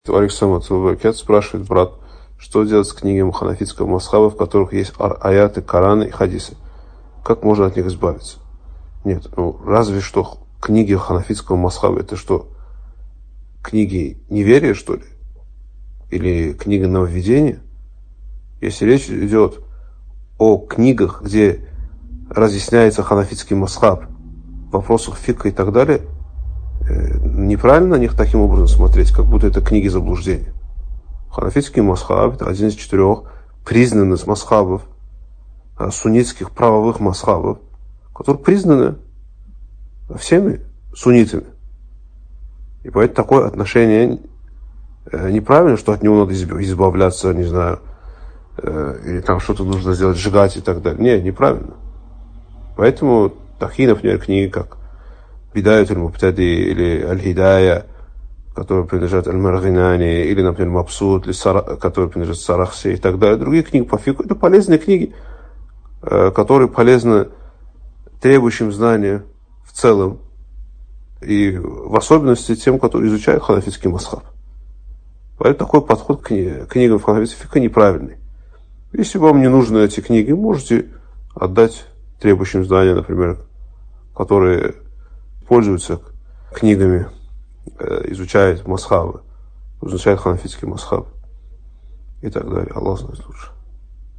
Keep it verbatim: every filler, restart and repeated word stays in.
Александр Баракат спрашивает, брат, что делать с книгами ханафитского мазхаба, в которых есть аяты, Корана и хадисы? Как можно от них избавиться? Нет, ну разве что книги ханафитского мазхаба, это что, книги неверия, что ли? Или книга нововведения? Если речь идет о книгах, где разъясняется ханафитский мазхаб в вопросах фикха и так далее, неправильно на них таким образом смотреть, как будто это книги заблуждения. Ханафитский мазхаб – это один из четырех признанных мазхабов, суннитских правовых мазхабов, которые признаны всеми суннитами. И поэтому такое отношение неправильно, что от него надо избавляться, не знаю, или там что-то нужно сделать, сжигать и так далее. Нет, неправильно. Поэтому такие, например, книги, как Бидаят аль-Мубтади или Аль-Хидая, которые принадлежат Аль-Маргинани, или, например, Мабсут, которые принадлежат Сарахси и так далее. Другие книги по фику – это полезные книги, которые полезны требующим знания в целом, и в особенности тем, которые изучают ханафитский мазхаб. Поэтому такой подход к книгам в ханафитском фике неправильный. Если вам не нужны эти книги, можете отдать требующим знания, например, которые пользуются книгами, изучают мазхабы, изучают ханафитский мазхаб и так далее. Аллах знает лучше.